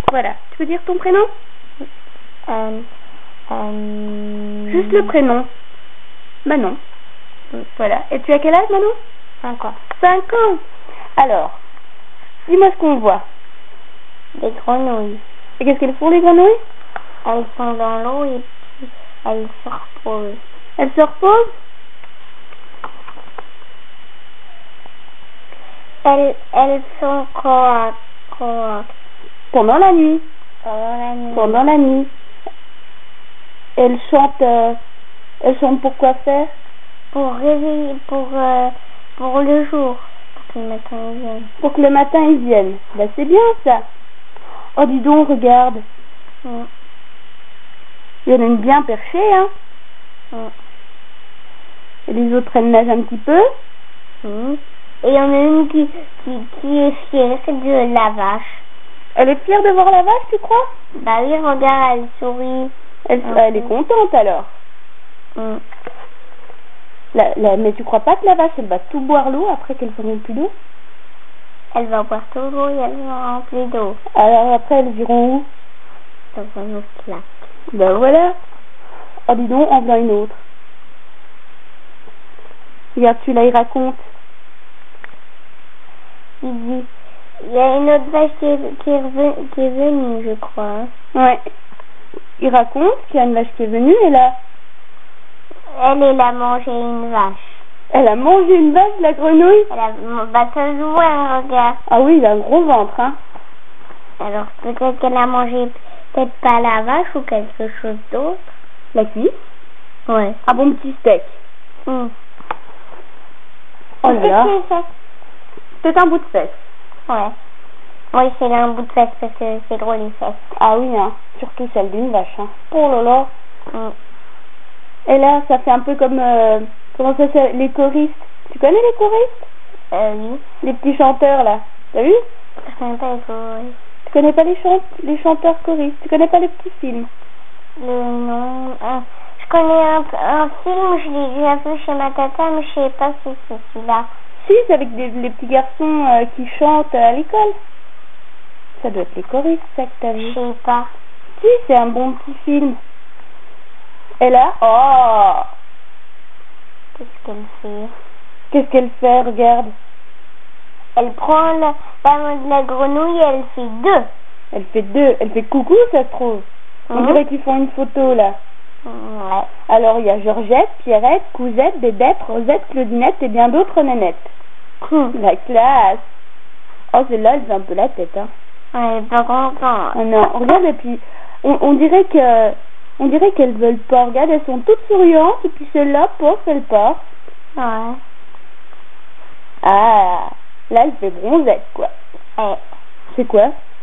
Voilà. Tu peux dire ton prénom? Juste le prénom. Manon. Voilà. Et tu as quel âge, Manon? 5 ans. 5 ans. Alors, dis-moi ce qu'on voit. Des grenouilles. Et qu'est-ce qu'elles font, les grenouilles? Elles sont dans l'eau et puis elles se reposent. Elles se reposent? Elles sont croates. Pendant la nuit. Pendant la nuit. Elles chantent pour quoi faire? Pour réveiller, pour le jour. Pour que le matin ils viennent. Pour que le matin ils viennent. Bah c'est bien ça. Oh dis donc, regarde. Il y en a une bien perchée, hein. Et les autres elles nagent un petit peu. Et il y en a une qui est fière de la vache. Elle est fière de voir la vache, tu crois? Bah oui, regarde, elle sourit. Elle est contente alors. Mais tu crois pas que la vache, elle va tout boire l'eau après qu'elle ne plus d'eau? Elle va boire tout l'eau et elle va remplir d'eau. Alors après, elles iront où? Dans un autre lac. Ben voilà. Oh dis donc, en voilà une autre. Regarde, celui-là, il raconte. Il dit, il y a une autre vache qui est venue, je crois. Ouais. Il raconte qu'il y a une vache qui est venue et là... Elle a mangé une vache. Elle a mangé une vache, la grenouille? Bah ça se voit, regarde. Ah oui, il a un gros ventre, hein. Alors peut-être qu'elle a mangé, peut-être pas la vache ou quelque chose d'autre. La cuisse? Ouais. Un bon petit steak. Oh là là. C'est un bout de fesse. Ouais. Oui, c'est un bout de fesse parce que c'est gros les fesses. Ah oui, hein. Surtout celle d'une vache, hein. Oh là là. Et là, ça fait un peu comme... comment ça s'appelle? Les choristes. Tu connais les choristes? Oui. Les petits chanteurs, là. T'as vu? Je connais pas les choristes. Tu connais pas les chanteurs choristes? Tu connais pas les petits films? Non. Je connais un film, je l'ai vu un peu chez ma tata, mais je sais pas si c'est celui-là. Si, c'est avec les petits garçons qui chantent à l'école. Ça doit être les choristes, ça que t'as vu. Je sais pas. Si, c'est un bon petit film. Et là, oh! Qu'est-ce qu'elle fait? Qu'est-ce qu'elle fait? Regarde. Elle prend la grenouille et elle fait deux. Elle fait deux. Elle fait coucou, ça se trouve. On dirait qu'ils font une photo, là. Ouais. Alors, il y a Georgette, Pierrette, Cousette, Bébête, Rosette, Claudinette et bien d'autres nénettes. La classe. Oh, celle-là, elle fait un peu la tête, hein. Elle est pas contente. Oh non, regarde, et puis, on dirait qu'elles veulent pas. Regarde, elles sont toutes souriantes, et puis celle-là, pof, elle part. Ouais. Ah, là, elle fait bronzette, quoi. Ouais. C'est quoi?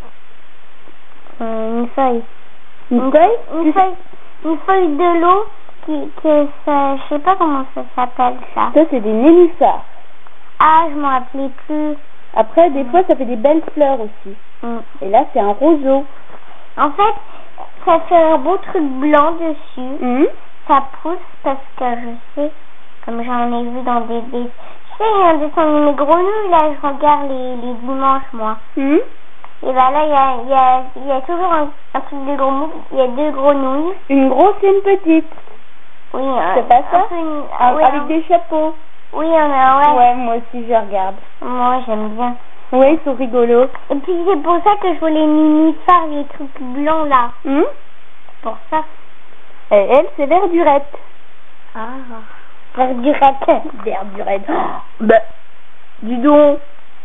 Une feuille. Une feuille de l'eau je sais pas comment ça s'appelle, ça. Ça, c'est des nénuphars. Ah, je m'en rappelais plus. Après, des fois, ça fait des belles fleurs aussi. Et là, c'est un roseau. En fait, ça fait un beau truc blanc dessus. Ça pousse parce que je sais, comme j'en ai vu dans des... Tu sais, il y a un dessin animé grenouilles, là, je regarde les dimanches, moi. Et ben là, il y a toujours un truc de grenouille. Il y a deux grenouilles. Une grosse et une petite. Oui, c'est pas ça? Avec des chapeaux. Oui, ouais. Ouais, moi aussi, je regarde. Moi, j'aime bien. Oui, ils sont rigolos. Et puis, c'est pour ça que je veux les nénuphars, les trucs blancs, là. C'est pour ça. Et elle, c'est Verdurette. Ah, Verdurette. Verdurette. Bah, dis donc.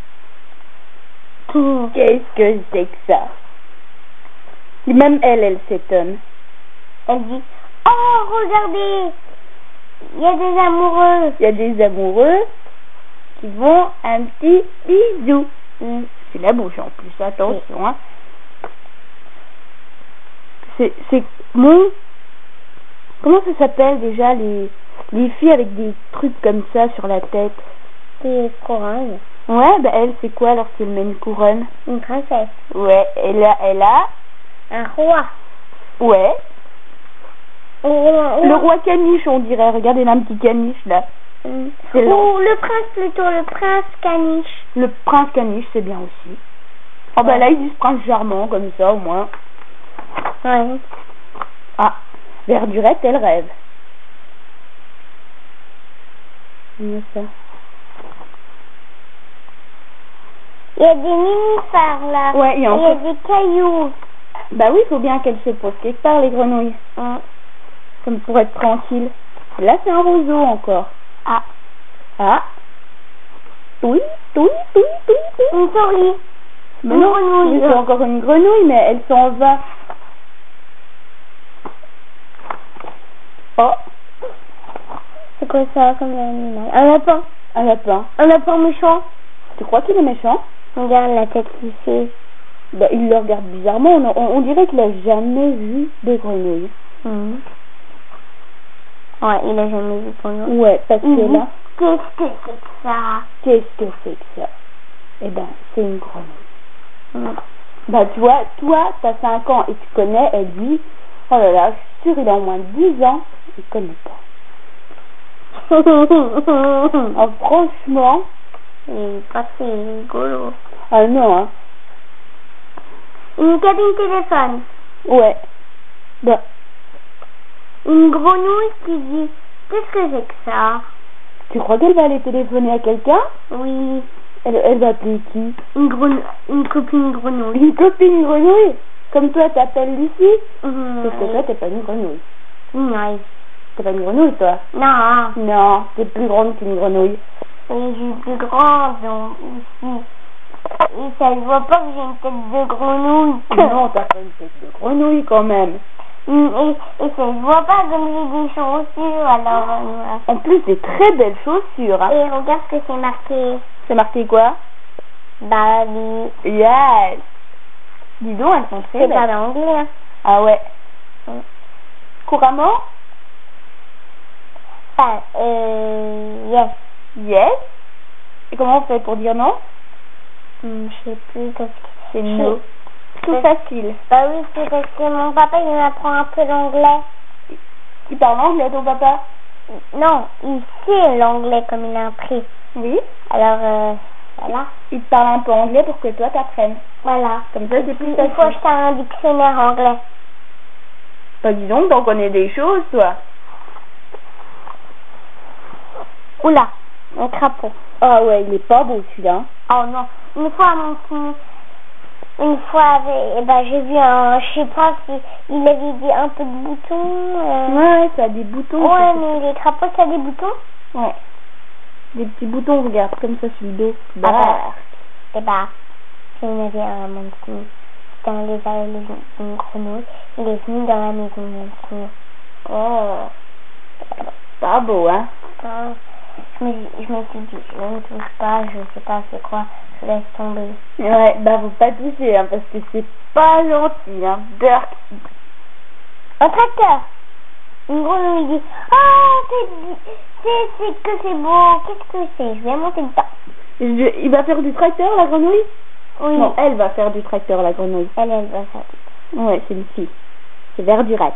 Qu'est-ce que c'est que ça? Et même elle s'étonne. Elle dit, oh, regardez, il y a des amoureux. Il y a des amoureux qui vont un petit bisou. C'est la bouche en plus, attention. Hein. C'est bon. Comment ça s'appelle déjà les filles avec des trucs comme ça sur la tête? Des couronnes. Ouais, bah elle, c'est quoi alors si elle met une couronne? Une princesse. Ouais, elle a... Un roi. Ouais. Le roi caniche, on dirait. Regardez, il a un petit caniche, là. Ou le prince, plutôt, le prince caniche. Le prince caniche, c'est bien aussi. Oh bah là, il dit prince charmant, comme ça, au moins. Ouais. Ah, Verdurette, elle rêve. Ça. Il y a des nénuphars là. Ouais, il y a des cailloux. Bah oui, il faut bien qu'elles se posent quelque part, les grenouilles. Comme pour être tranquille. Là, c'est un roseau encore. Ah. Ah. Oui. Une souris. Mais non, grenouille. C'est encore une grenouille, mais elle s'en va. Oh. C'est quoi ça comme animal? Un lapin. Un lapin. Un lapin méchant. Tu crois qu'il est méchant? Regarde la tête qu'il fait. Bah, il le regarde bizarrement. On dirait qu'il a jamais vu de grenouille. Ouais, il a jamais vu de grenouille. Ouais, parce que là... Qu'est-ce que c'est que ça? Qu'est-ce que c'est que ça? Eh ben, c'est une grenouille. Bah, tu vois, toi, t'as 5 ans et tu connais, elle dit, oh là là, je suis sûr, il a au moins 10 ans, il connaît pas. Oh, franchement, il est pas très rigolo. Ah non, hein. Une cabine téléphone. Ouais. Bah. Une grenouille qui dit, qu'est-ce que c'est que ça? Tu crois qu'elle va aller téléphoner à quelqu'un? Oui. Elle va appeler qui? Une copine grenouille. Une copine grenouille? Comme toi, t'appelles Lucie? Sauf que toi, t'es pas une grenouille. Non. T'es pas une grenouille, toi? Non. Non, t'es plus grande qu'une grenouille. Et je suis plus grande, donc, ici. Et ça ne voit pas que j'ai une tête de grenouille. Non, t'as pas une tête de grenouille quand même. Et ça ne voit pas comme j'ai des chaussures, alors... En plus, des très belles chaussures. Hein. Et regarde ce que c'est marqué. C'est marqué quoi? Barbie. Yes. Dis donc, elles sont très belles. C'est pas l'anglais. Hein. Ah ouais. Couramment? Enfin, yes. Yes. Et comment on fait pour dire non? Je sais plus parce que... C'est no. Tout facile. Bah oui, c'est parce que mon papa, il m'apprend un peu l'anglais. Il parle anglais, ton papa? Non, il sait l'anglais comme il a appris. Oui. Alors, voilà. Il te parle un peu anglais pour que toi t'apprennes. Voilà. Comme ça, c'est plus facile. Il faut acheter un dictionnaire anglais. Bah dis donc, t'en connais des choses, toi. Oula, un crapaud. Ah ouais, il est pas beau celui-là. Oh non, une fois, j'ai vu je sais pas si il avait dit un peu de boutons. Ouais, ça a des boutons. Ouais, mais les crapauds, ça a des boutons? Ouais. Des petits boutons, regarde, comme ça sur le dos. J'en avais un à mon petit. C'était un lézard, une grenouille. Il est venu dans la maison de mon petit. Oh, pas beau, hein? Je me suis dit, je ne touche pas, je sais pas c'est quoi, je laisse tomber. Ouais, bah faut pas toucher, hein, parce que c'est pas gentil, hein. Burk. Un tracteur. Une grenouille dit, c'est que c'est beau, qu'est-ce que c'est? Je vais monter dedans. Il va faire du tracteur, la grenouille? Oui. Non, elle va faire du tracteur, la grenouille. Elle va faire du tracteur. Ouais, c'est une fille. C'est Verdurette.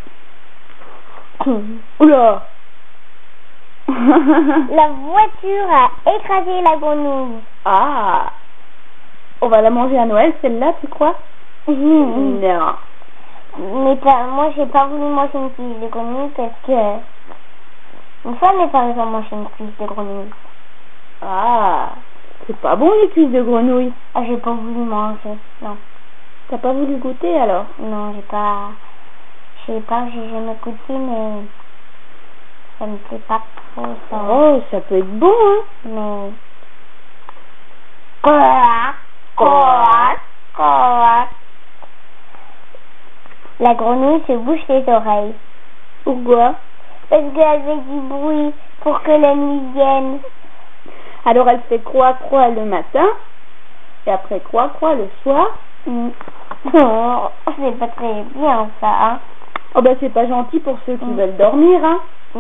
Oula. La voiture a écrasé la grenouille. Ah. On va la manger à Noël, celle-là, tu crois? Non. Mais moi, j'ai pas voulu manger une cuisse de grenouille parce que... Une fois, mes parents ont mangé une cuisse de grenouille. Ah. C'est pas bon, les cuisses de grenouille. Ah, j'ai pas voulu manger, non. T'as pas voulu goûter, alors? Non, j'ai pas... Je sais pas, j'ai jamais goûté, mais... Ça me plaît pas trop, ça. Oh, ça peut être bon, hein. Mais... Quoi? La grenouille se bouche les oreilles. Pourquoi? Parce qu'elle fait du bruit pour que la nuit vienne. Alors elle fait croix le matin, et après croix le soir. Oh, c'est pas très bien, ça, hein. Oh bah c'est pas gentil pour ceux qui veulent dormir, hein.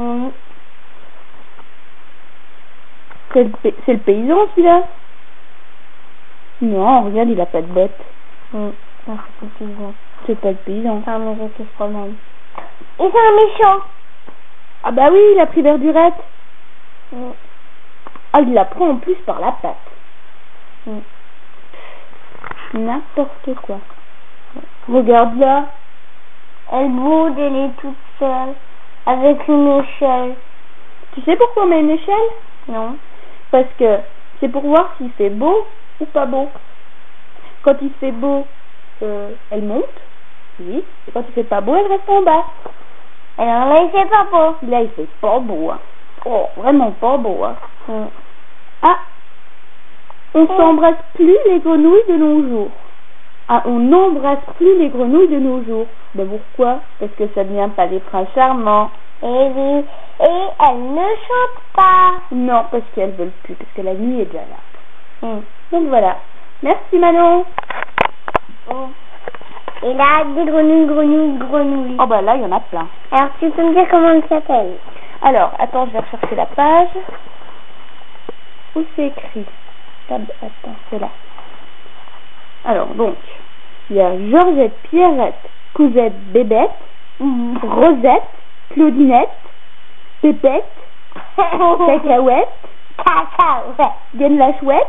C'est le paysan, celui-là? Non, regarde, il a pas de bottes. Non, c'est le paysan. C'est pas le paysan. C'est un monsieur qui se promène. Et c'est un méchant. Ah bah oui, il a pris Verdurette. Ah, il la prend en plus par la patte. N'importe quoi. Regarde là. Elle boude, elle est toute seule. Avec une échelle. Tu sais pourquoi on met une échelle? Non. Parce que c'est pour voir s'il fait beau ou pas beau. Quand il fait beau, elle monte. Oui. Et quand il fait pas beau, elle reste en bas. Alors là, il fait pas beau. Là, il fait pas beau. Hein. Oh, vraiment pas beau. Hein. Ah, on s'embrasse plus les grenouilles de nos jours. Ah, on n'embrasse plus les grenouilles de nos jours. Mais pourquoi? Parce que ça devient pas des princes charmants. Et oui, et elles ne chantent pas. Non, parce qu'elles veulent plus, parce que la nuit est déjà là. Donc voilà. Merci Manon. Et là, des grenouilles. Oh bah là, il y en a plein. Alors, tu peux me dire comment elle s'appelle? Alors, attends, je vais rechercher la page. Où c'est écrit? Attends, c'est là. Alors, donc, il y a Georgette, Pierrette, Cousette, Bébête, Rosette, Claudinette, Pépette, Cacahuète, Gaine la Chouette,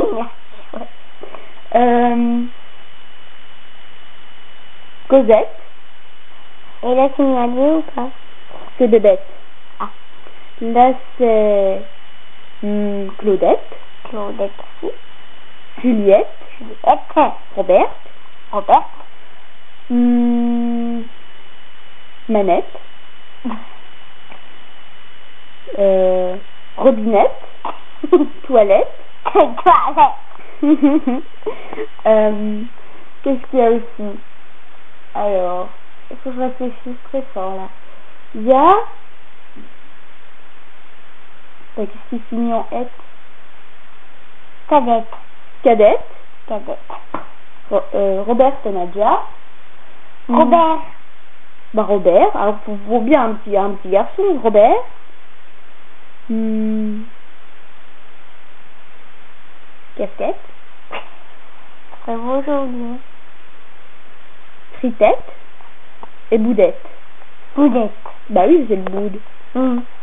Cosette. Et là, tu m'as dit ou pas? C'est Bébête. Ah. Là, c'est Claudette. Claudette aussi. Juliette. Robert. Manette. Robinette. Toilette. Qu'est-ce qu'il y a aussi? Alors, il faut que je réfléchisse très fort là. Il y a... Qu'est-ce qui finit en être? Cadette. Robert et Nadia. Robert. Bah Robert. Alors faut bien un petit garçon. Robert. Casquette. Très beau aujourd'hui. Fritette. Et Boudette. Boudette. Bah oui, c'est le boud.